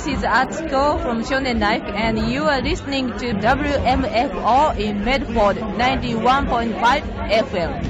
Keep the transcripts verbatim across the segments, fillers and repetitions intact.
is Atsuko from Shonen Life, and you are listening to W M F O in Medford, ninety-one point five F M.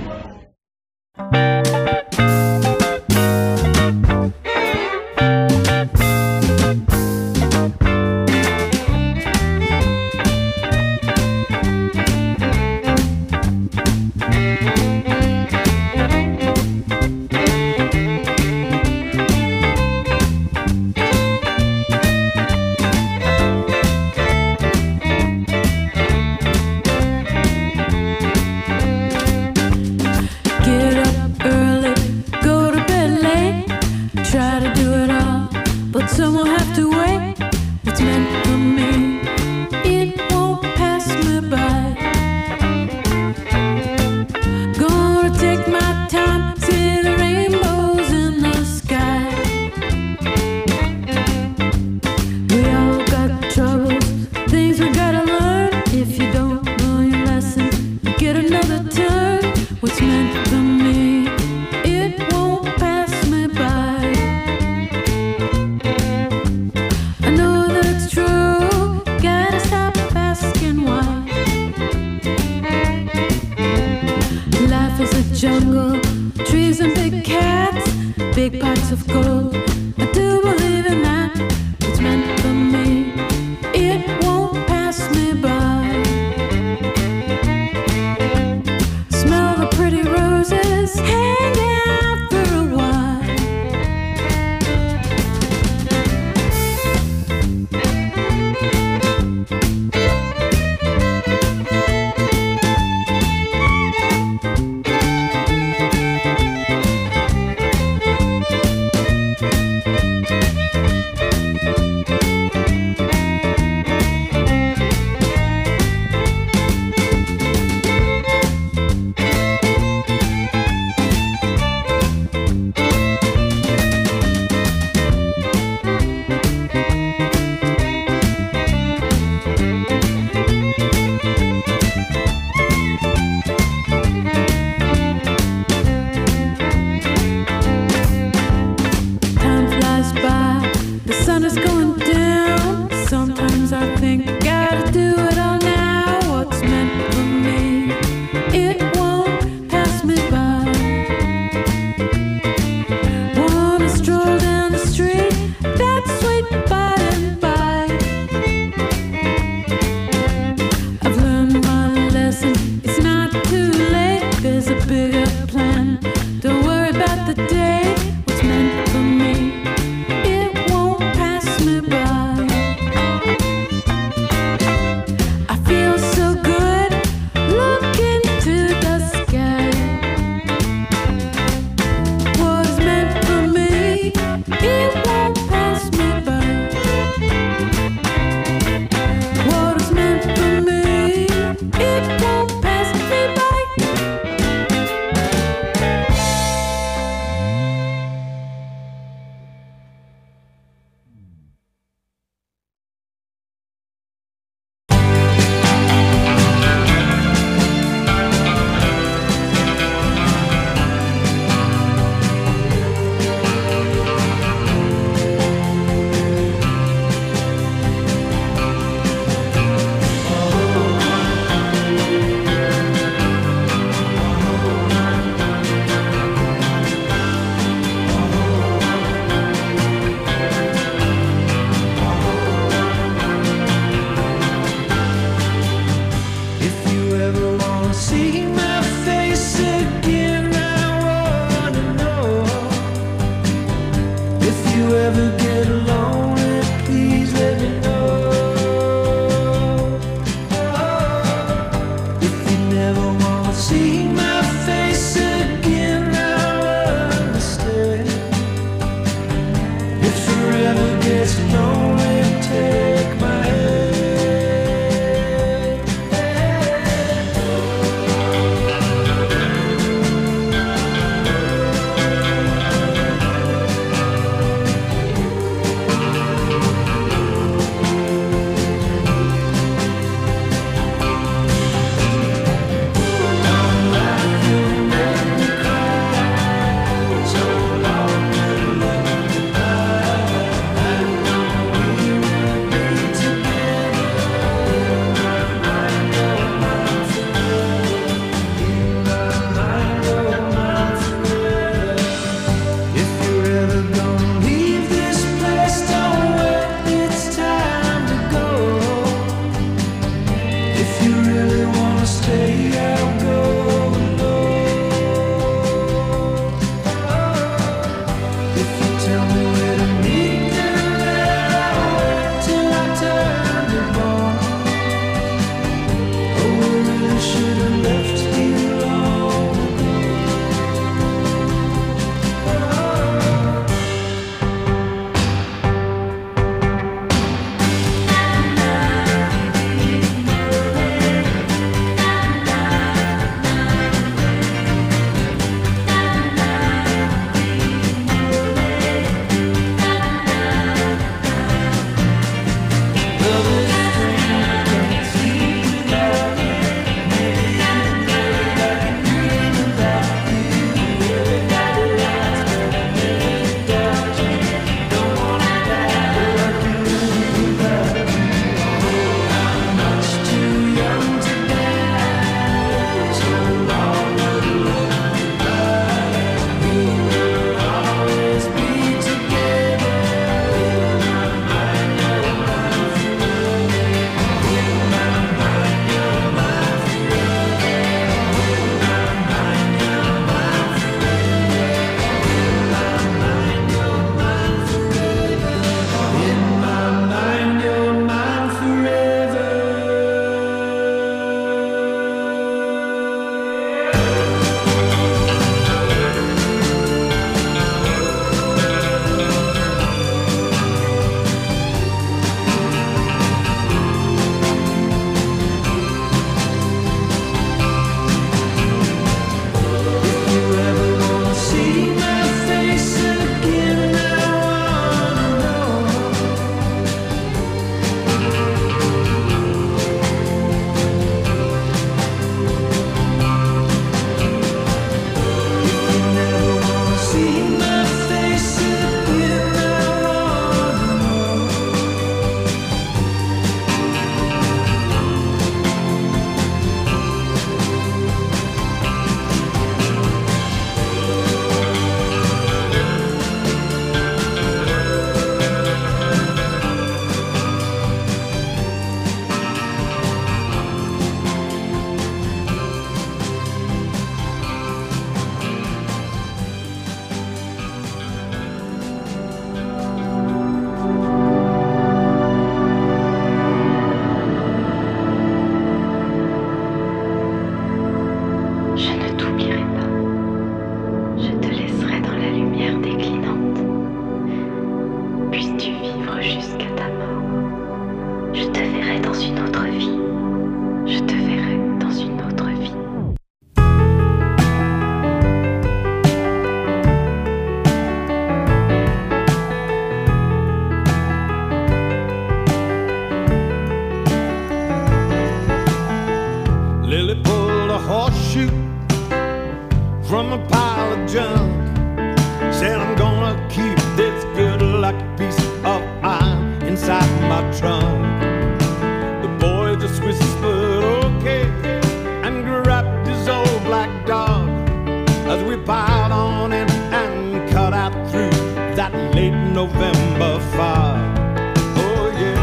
from a pile of junk. Said I'm gonna keep this good luck piece of iron inside my trunk. The boy just whispered okay and grabbed his old black dog as we piled on in and cut out through that late November fog. Oh yeah.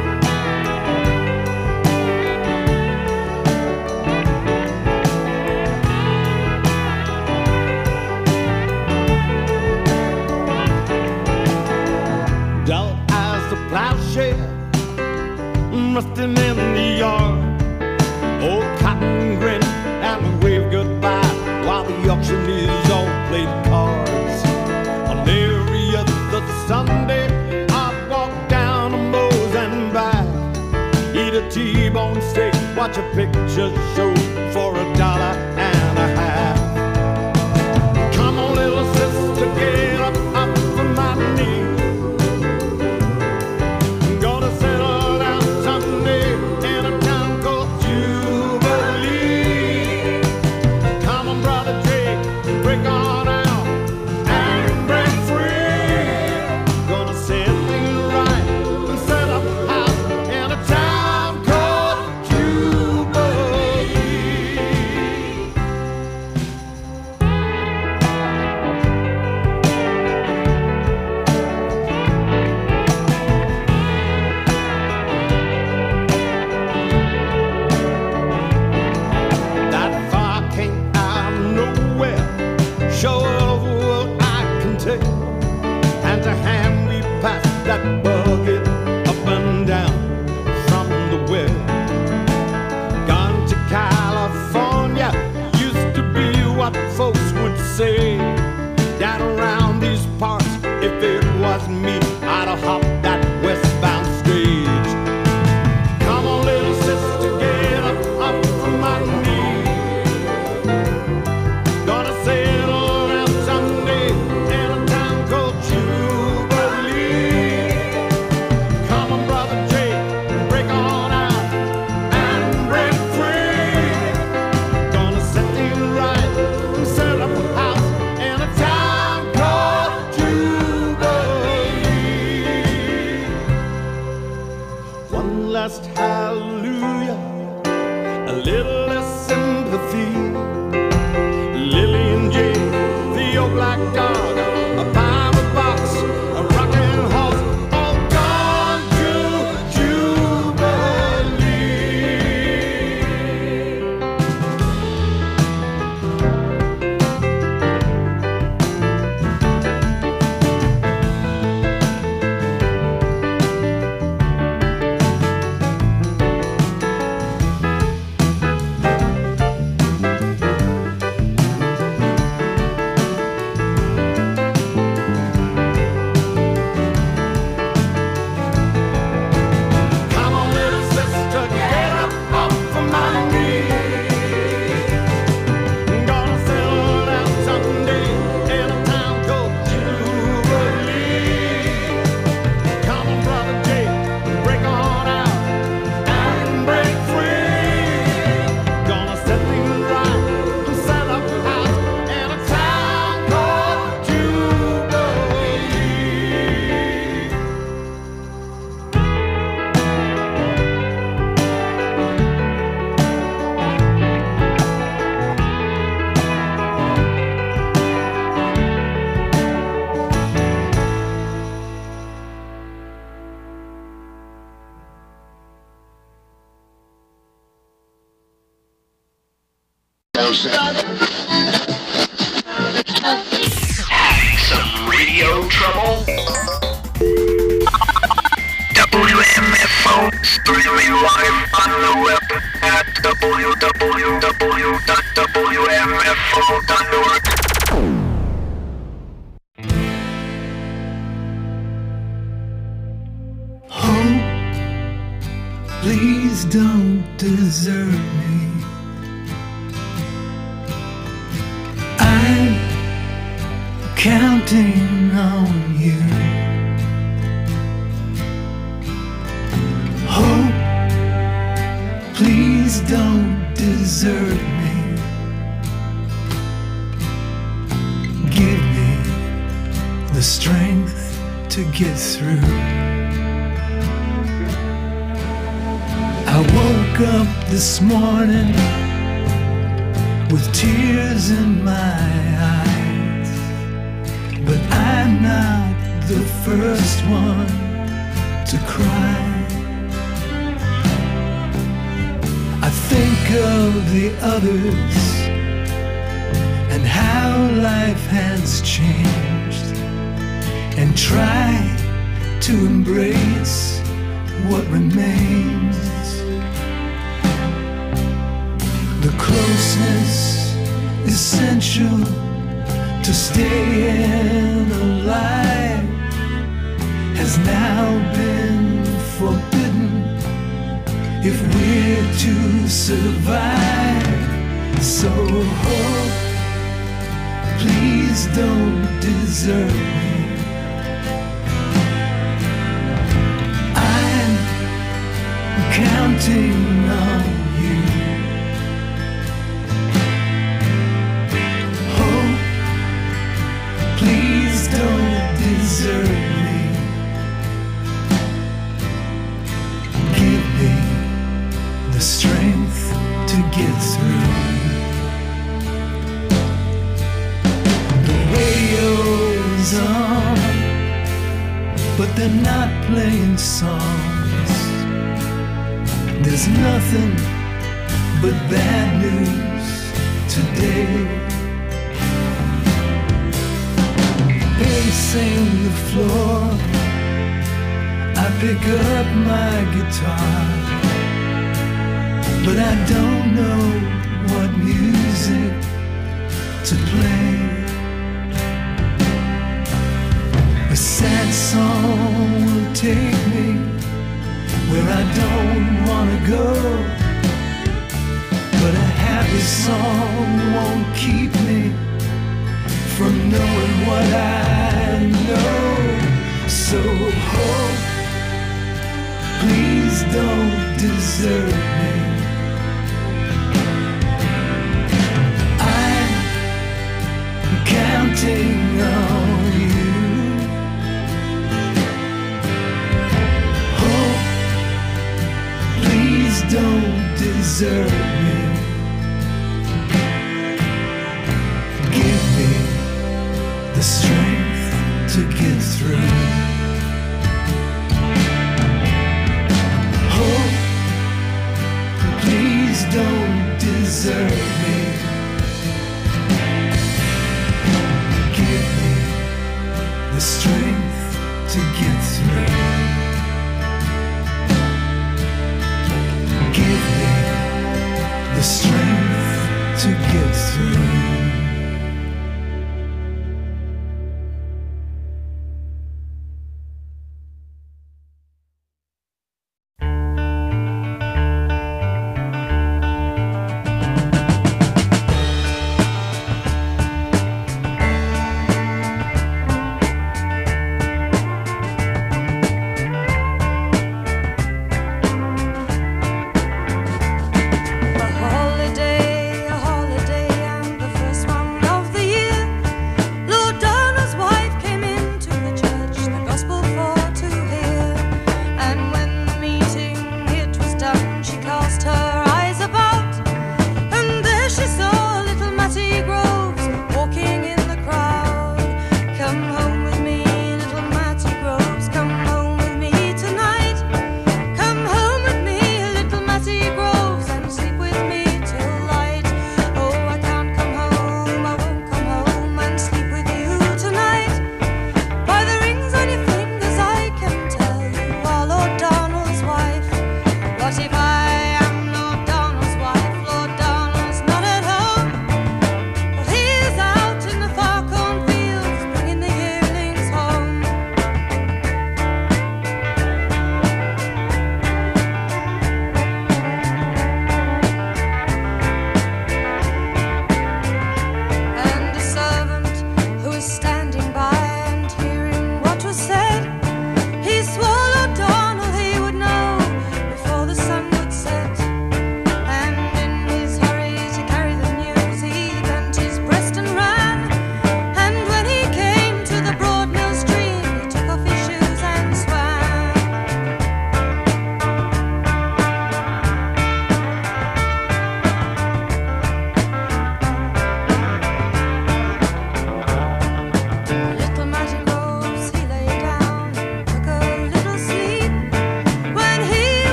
Dull as the plowshare rusting in the yard. Old Cotton grinned and waved goodbye while the auctioneers all played cards. On every other Sunday, I'd walk down to Moe's and back, eat a T-bone steak, watch a picture show for a dollar and a half. Come on, little sister, get up, up from my knee. I'm gonna settle down someday in a town called Jubilee. Come on, brother Jake, break on out and break free. Gonna set things right and set up a house in a town called Jubilee. That fire came out of nowhere, show of what I can tell. And to hand me past that bucket up and down from the well. Gone to California used to be what folks would say. Down around these parts, if it was me, I'd have hopped that westbound stage. Come on, little sister, get up, up from my knee. Gonna settle down someday in a town called Jubilee. Come on, brother Jake, break on out and break free. Gonna set things right and set up a house in a town called Jubilee. One last hallelujah, a little less sympathy. Lily and Jay, the old black dog, a Bible box, a rocking horse, all gone to Jubilee. Come on, little sister, get up, up from my knee. Gonna settle down someday in a town called Jubilee. Come on, brother Jake, break on out and break free. Gonna set things right and set up a house in a town called Jubilee. Having some radio trouble? W M F O streaming live on the web at w w w dot w m f o dot org. Hope, please don't desert me. I'm counting on you. Hope, please don't desert me. the strength to get through. I woke up this morning with tears in my eyes, but I'm not the first one to cry. I think of the others and how life has changed, and try to embrace what remains. The closeness essential to staying alive has now been forbidden if we're to survive. So hope, please don't desert me. I'm counting on you. Hope, please don't desert me. Give me the strength to get through. The radio's on, but they're not playing songs. There's nothing but bad news today. Pacing the floor, I pick up my guitar, but I don't know what music to play. A sad song will take me where I don't wanna go, but a happy song won't keep me from knowing what I know. So hope, please don't desert me. I'm counting on you. Hope, please don't desert me. Give me the strength to get through. Hope, please don't desert me. Give me the strength to get through. Give me the strength to get through. A holiday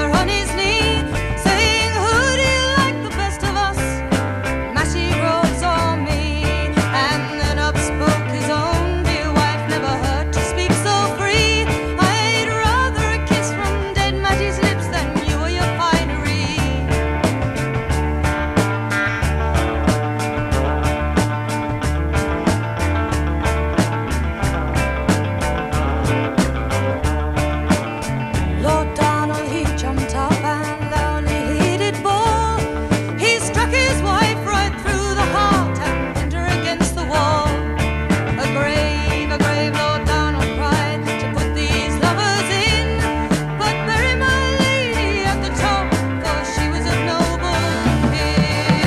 on his knee, saying, who do you like the best of us, Massey Rhodes or me? And then up spoke his own dear wife, never heard to speak so free. I'd rather a kiss from dead Matty's lips than you or your finery. Lord Donald, he jumped up and loudly hit it ball. He struck his wife right through the heart and pinned her against the wall. A grave, a grave, Lord Donald cried, to put these lovers in, but bury my lady at the top, for she was of noble kin.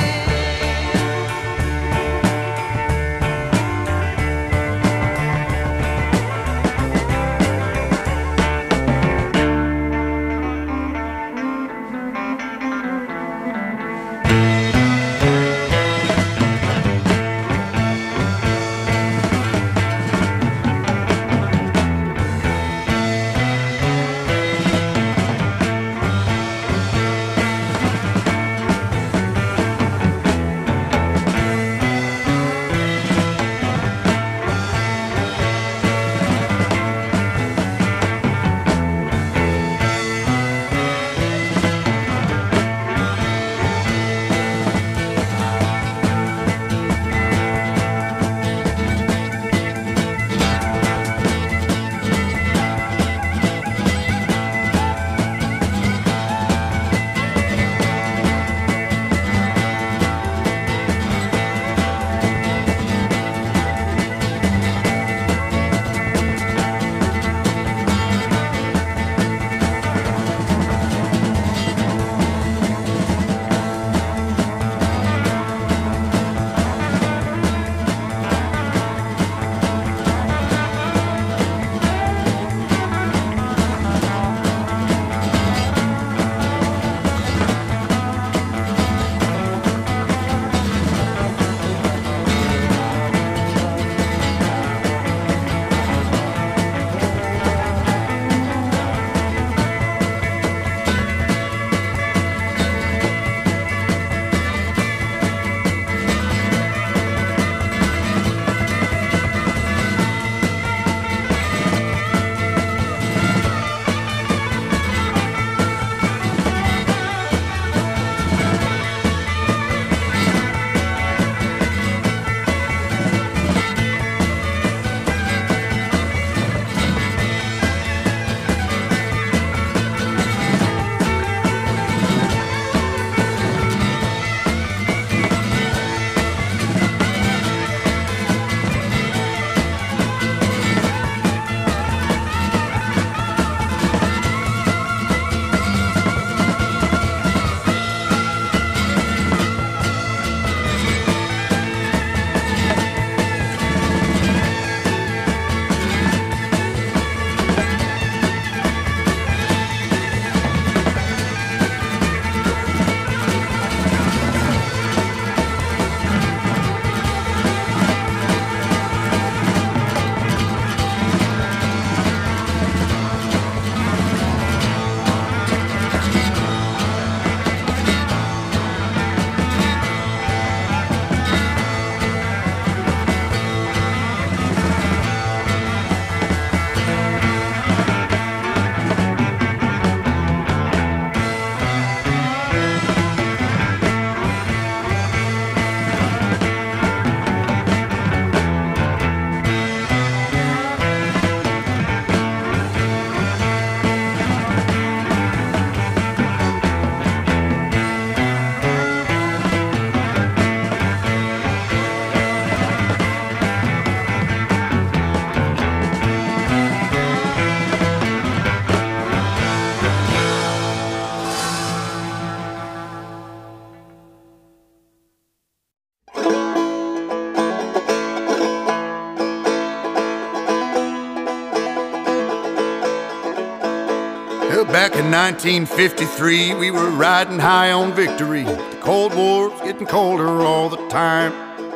Well, back in nineteen fifty-three, we were riding high on victory. The Cold War's getting colder all the time.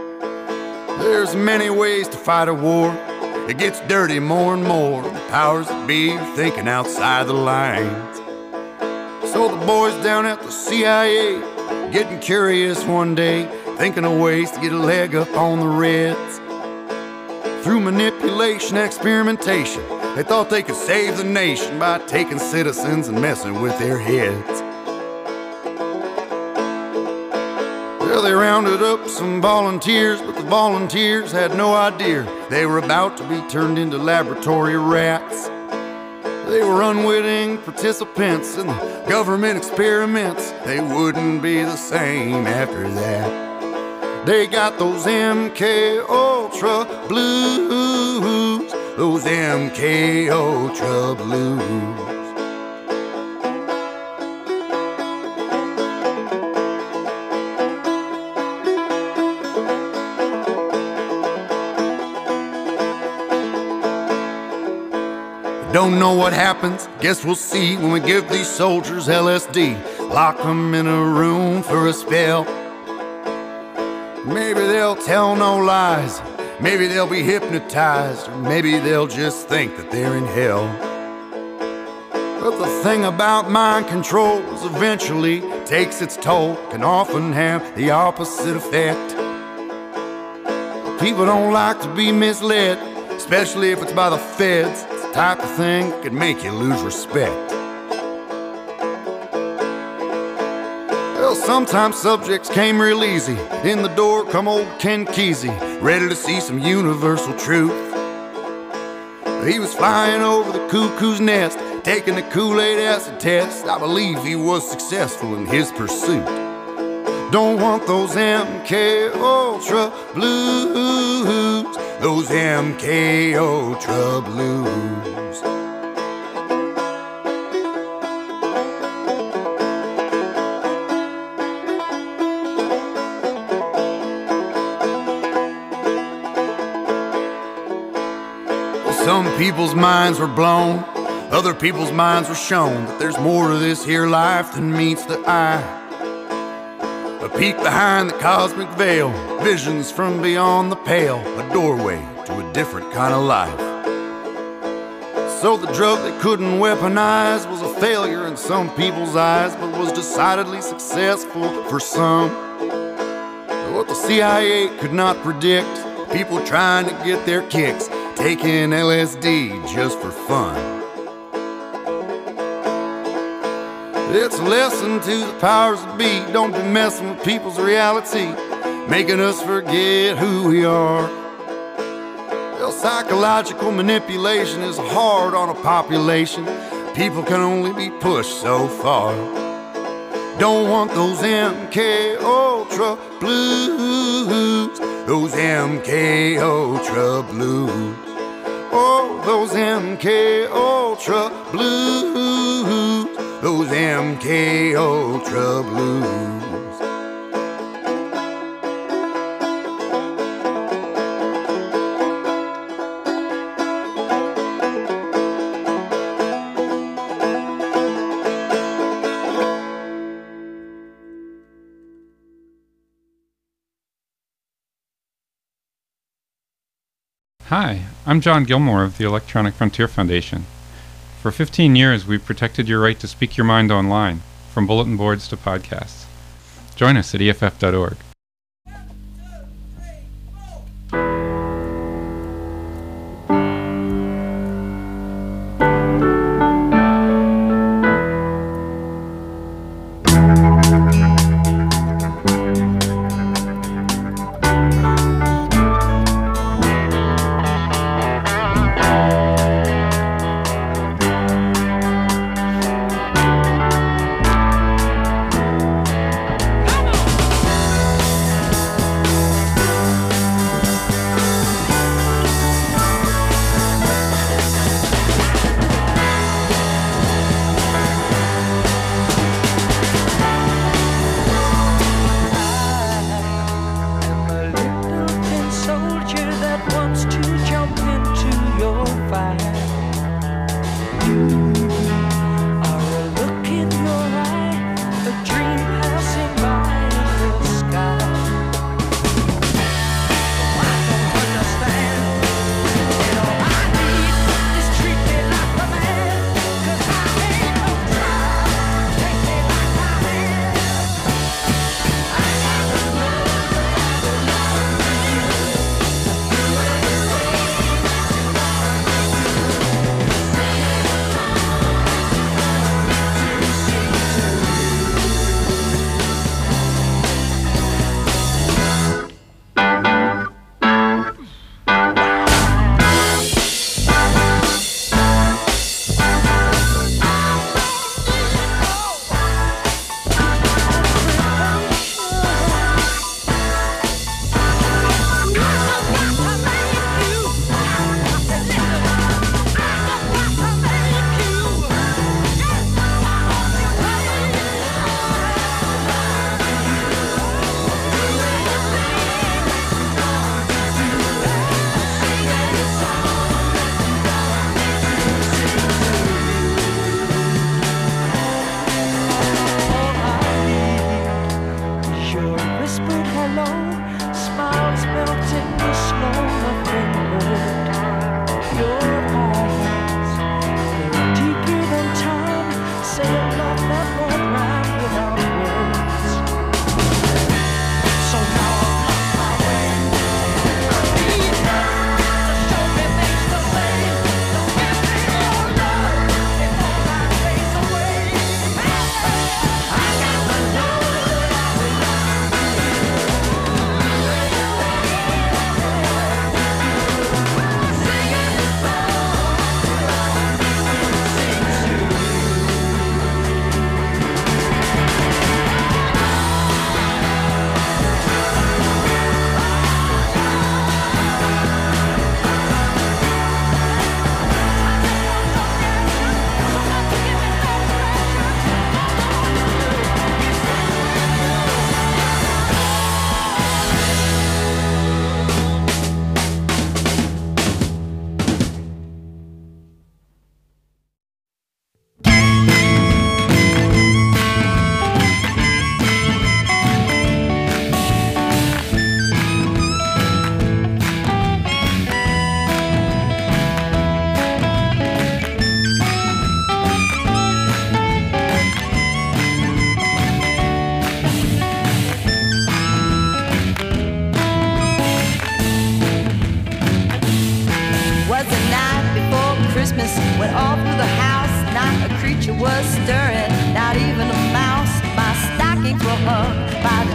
There's many ways to fight a war. It gets dirty more and more. The powers that be are thinking outside the lines. So the boys down at the C I A, getting curious one day, thinking of ways to get a leg up on the Reds. Through manipulation, experimentation, they thought they could save the nation by taking citizens and messing with their heads. Well, they rounded up some volunteers, but the volunteers had no idea they were about to be turned into laboratory rats. They were unwitting participants in the government experiments. They wouldn't be the same after that. They got those M K Ultra blues, those M K Ultra blues. Don't know what happens, guess we'll see when we give these soldiers L S D. Lock them in a room for a spell. Maybe they'll tell no lies, maybe they'll be hypnotized, or maybe they'll just think that they're in hell. But the thing about mind control is eventually takes its toll, can often have the opposite effect. People don't like to be misled, especially if it's by the feds. Type of thing that could make you lose respect. Well, sometimes subjects came real easy. In the door come old Ken Kesey, ready to see some universal truth. He was flying over the cuckoo's nest, taking the Kool-Aid acid test. I believe he was successful in his pursuit. Don't want those M K Ultra blues, those M K Ultra blues. Well, some people's minds were blown, other people's minds were shown that there's more to this here life than meets the eye. A peek behind the cosmic veil, visions from beyond the pale, a doorway to a different kind of life. So the drug they couldn't weaponize was a failure in some people's eyes, but was decidedly successful for some. What the C I A could not predict, people trying to get their kicks, taking L S D just for fun. It's a lesson to the powers that be. Don't be messing with people's reality, making us forget who we are. Well, psychological manipulation is hard on a population. People can only be pushed so far. Don't want those M K Ultra blues, those M K Ultra blues. Oh, those M K Ultra blues, those M K Ultra blues. Hi, I'm John Gilmore of the Electronic Frontier Foundation. For fifteen years, we've protected your right to speak your mind online, from bulletin boards to podcasts. Join us at E F F dot org.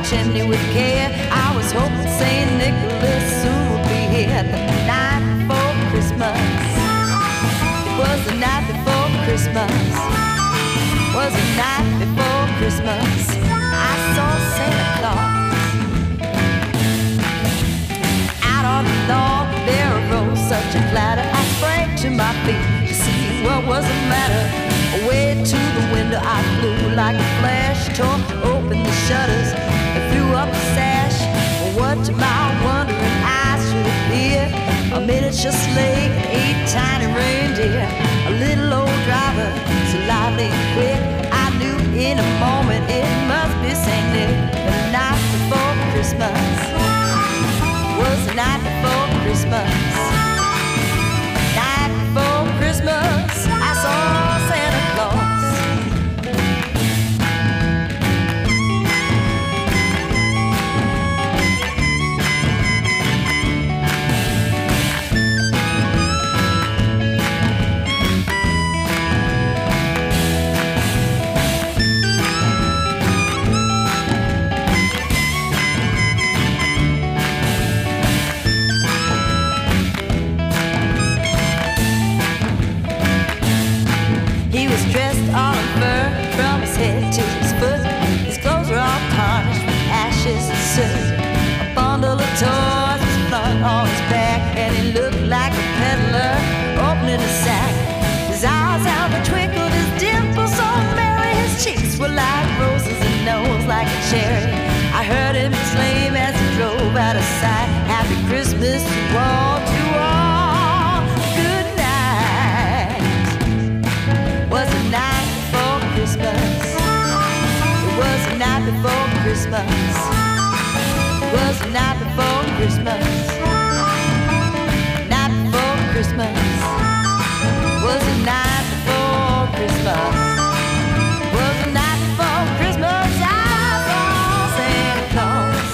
chimney with care. I was hoping Saint Nicholas soon would be here. The night before Christmas, it was the night before Christmas, was the night before Christmas. I saw Santa Claus. Out on the lawn there arose such a clatter. I sprang to my feet to see what was the matter. Away to the window I flew like a flash, tore open the shutters and threw up the sash. What to my wondering eyes should appear a miniature sleigh and eight tiny reindeer. A little old driver, so lively and quick, I knew in a moment it must be Saint Nick. The night before Christmas was the night before Christmas. Night before Christmas, I saw Santa Claus. To his foot, his clothes were all tarnished with ashes and soot. A bundle of toys was flung on his back, and he looked like a peddler opening a sack. His eyes out and twinkled, his dimples so merry, his cheeks were like roses and nose like a cherry. I heard him exclaim as he drove out of sight, Happy Christmas to all, to all, good night. Was the night before Christmas, was the night before Christmas, was the night before Christmas, night before Christmas, was the night before Christmas, was the night before Christmas, I saw Santa Claus.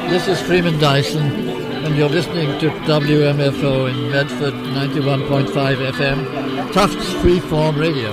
This is Freeman Dyson, and you're listening to W M F O in Medford, ninety-one point five F M, Tufts Freeform Radio.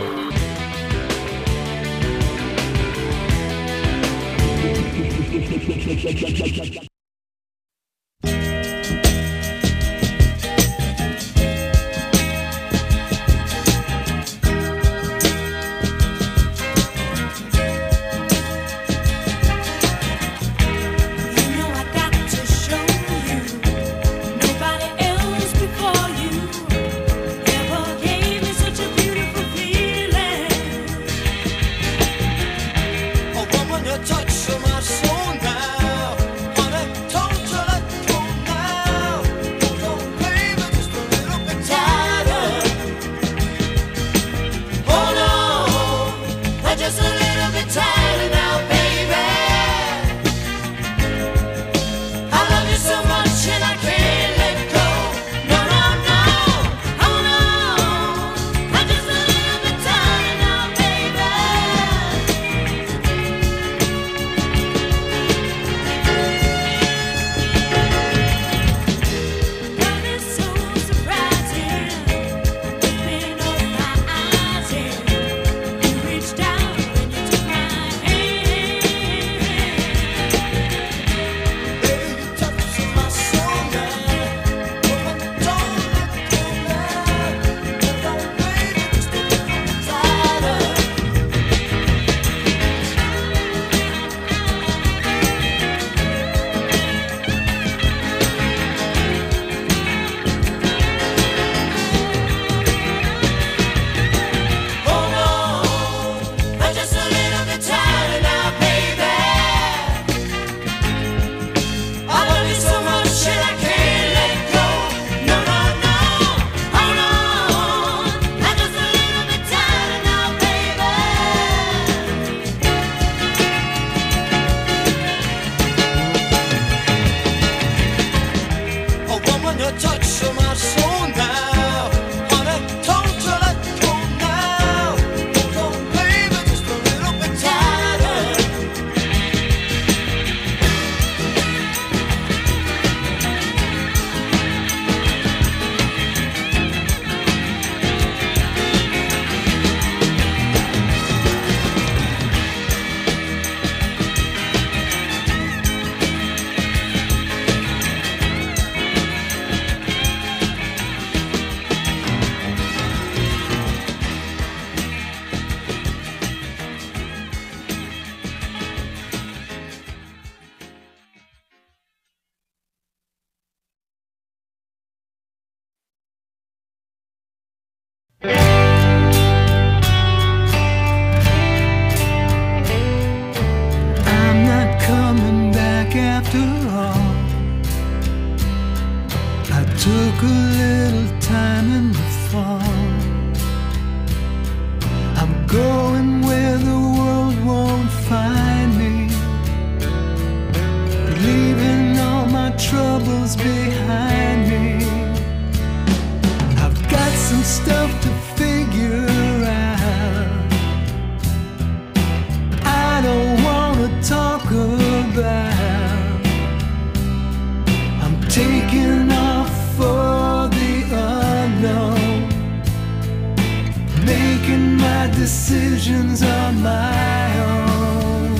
Took a little time in the fall. I'm going where the world won't find me, leaving all my troubles behind me. I've got some stuff to figure out. I don't want to talk about. I'm taking off for the unknown, making my decisions on my own.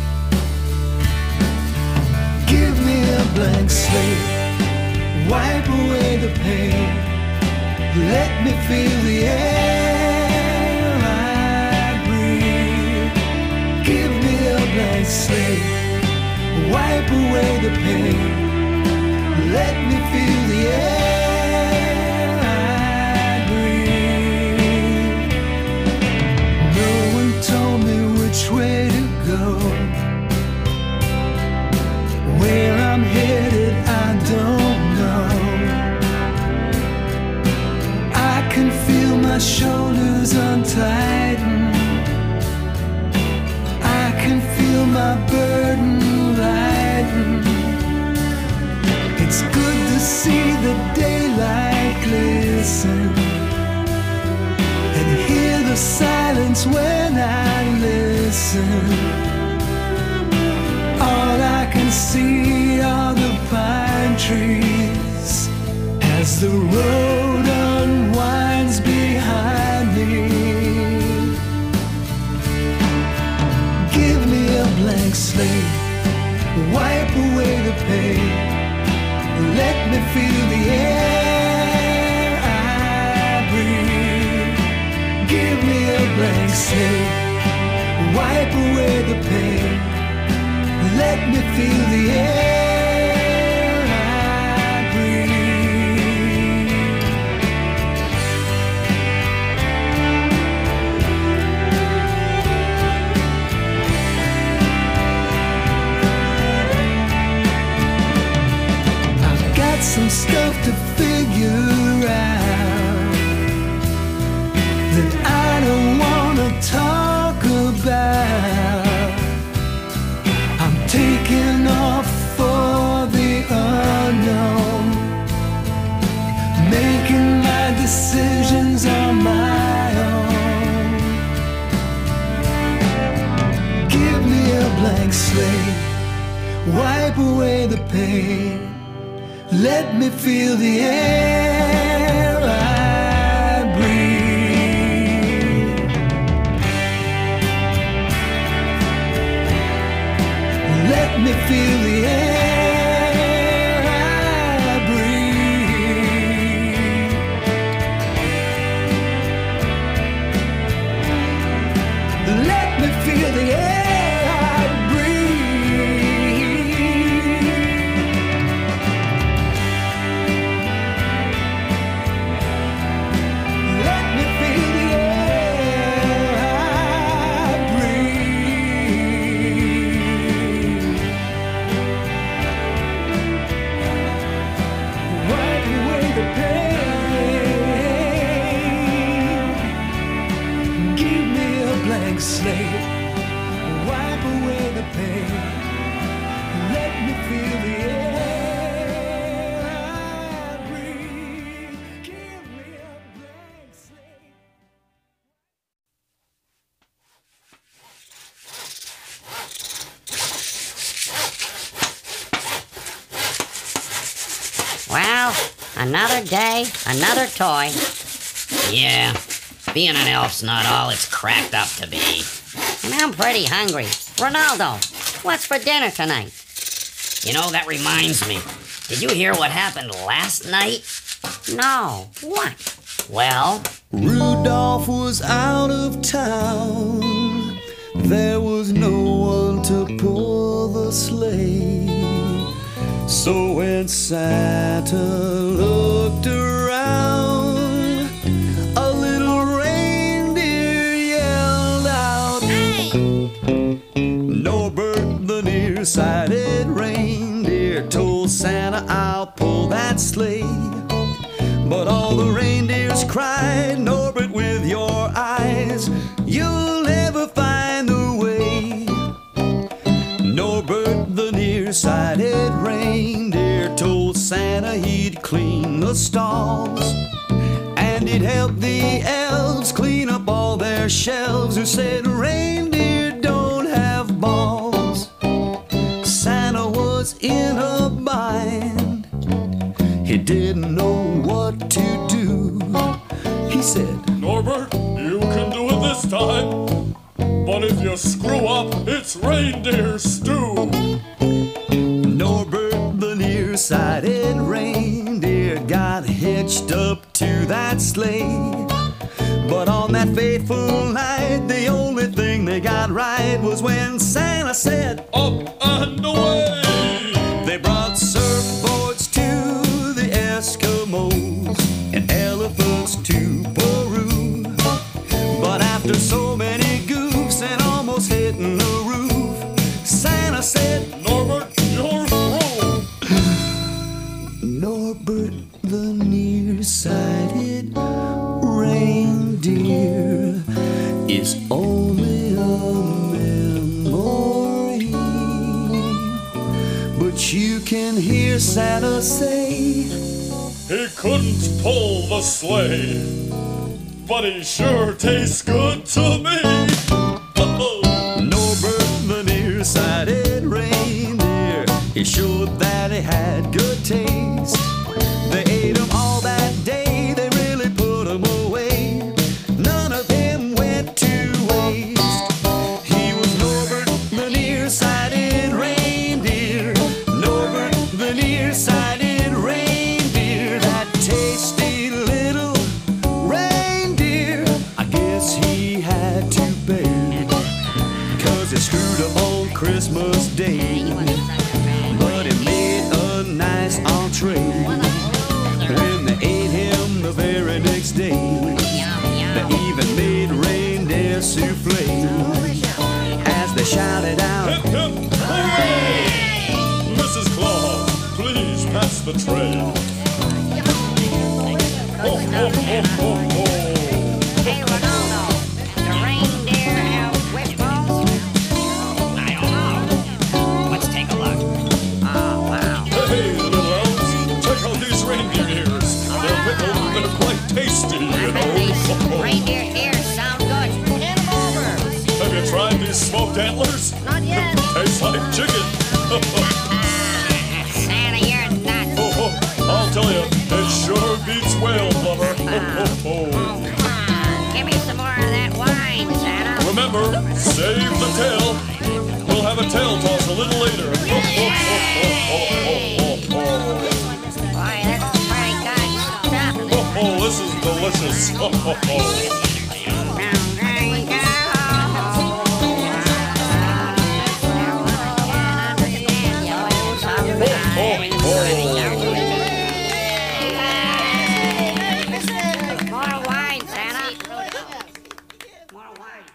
Give me a blank slate, wipe away the pain, let me feel the air I breathe. Give me a blank slate, wipe away the pain, let me feel the air I breathe. No one told me which way to go. Where I'm headed, I don't know. I can feel my shoulders untighten. I can feel my burden lighten. It's good to see the daylight glisten and hear the silence when I listen. All I can see are as the road unwinds behind me. Give me a blank slate, wipe away the pain, let me feel the air I breathe. Give me a blank slate, wipe away the pain, let me feel the air I breathe. I've got some stuff to figure out that I don't wanna talk about. I'm taking off for the unknown, making my decisions on my own. Give me a blank slate, wipe away the pain, let me feel the air I breathe. Let me feel the air I breathe. Let me feel the air I breathe. Let me feel the air I breathe. Wipe away the pain. Give me a blank slate, wipe away the pain, let me feel the air I breathe. Give me a blank slate. Well, another day, another toy. Yeah, being an elf's not all it's cracked up to be. And I'm pretty hungry. Ronaldo, what's for dinner tonight? You know, that reminds me. Did you hear what happened last night? No. What? Well, Rudolph was out of town. There was no one to pull the sleigh. So when Santa looked around, a little reindeer yelled out, hey! Norbert the nearsighted reindeer told Santa, I'll pull that sleigh. But all the reindeers cried, Norbert, with your eyes, you'll never find the way. Norbert the nearsighted reindeer told Santa he'd clean the stalls, and he'd help the elves clean up all their shelves, who said reindeer don't have balls. Santa was in a bind, he didn't know what to do. He said, Norbert, you can do it this time. But if you screw up, it's reindeer stew. Norbert the nearsighted reindeer got hitched up to that sleigh. But on that fateful night, the only thing they got right was when Santa said, Up and away! They brought surfboards to the Eskimos and elephants to Peru. But after so many goofs and almost hitting the roof, Santa said, Norbert, you're through! Norbert the nearsighted reindeer is only a memory. But you can hear Santa say, He couldn't pull the sleigh, but he sure tastes good to me. Norbert the nearsighted reindeer, he showed that he had good taste. They ate ate 'em all that day, they really put 'em away. None of them went to waste. He was Norbert the nearsighted reindeer, Norbert the nearsighted reindeer, that tasty little reindeer. I guess he had to pay, 'cause he screwed up on Christmas Day. But he made a nice entree when they ate him the very next day. They even made reindeer souffle as they shouted out, Hip, hip, hooray! Missus Claus, please pass the tray. Ho, ho, ho, ho, ho. Hey, Ronaldo, the reindeer have wishbones? I don't know. Let's take a look. Oh, wow. Hey, little elves, check out these reindeer ears. They're pickled and they're quite tasty, you know. These reindeer ears sound good. Hand 'em over. Have you tried these smoked antlers? Not yet. Tastes like chicken. Santa, you're nuts. Oh, oh, I'll tell you, it sure beats whale blubber. Oh, oh, oh. Come on, give me some more of that wine, Santa. Remember, save the tail. We'll have a tail toss a little later. Oh, oh, oh, oh, oh, oh, oh. Boy, that's pretty good stuff. Oh, oh, this is delicious. Oh, oh, oh. More wine, Santa. More wine.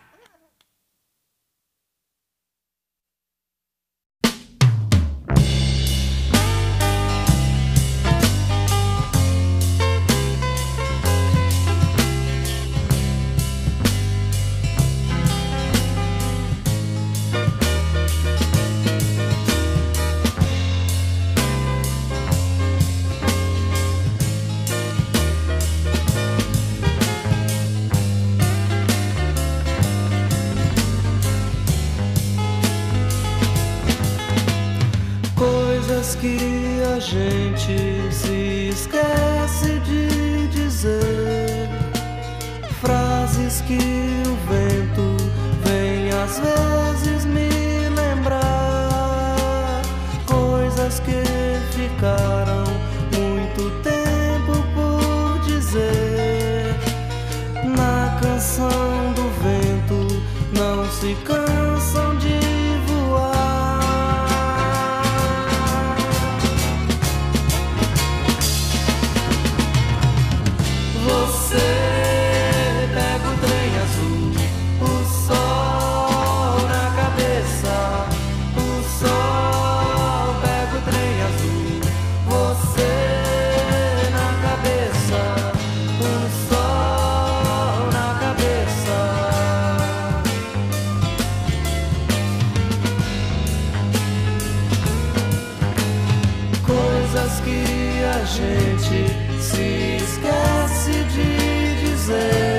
Coisas que a gente se esquece de dizer, frases que o vento vem às vezes me lembrar, coisas que ficaram muito tempo por dizer. Na canção do vento não se cansam de voar. Você pega o trem azul, o sol na cabeça, o sol pega o trem azul, você na cabeça, o sol na cabeça. Coisas que a gente se esquece de dizer.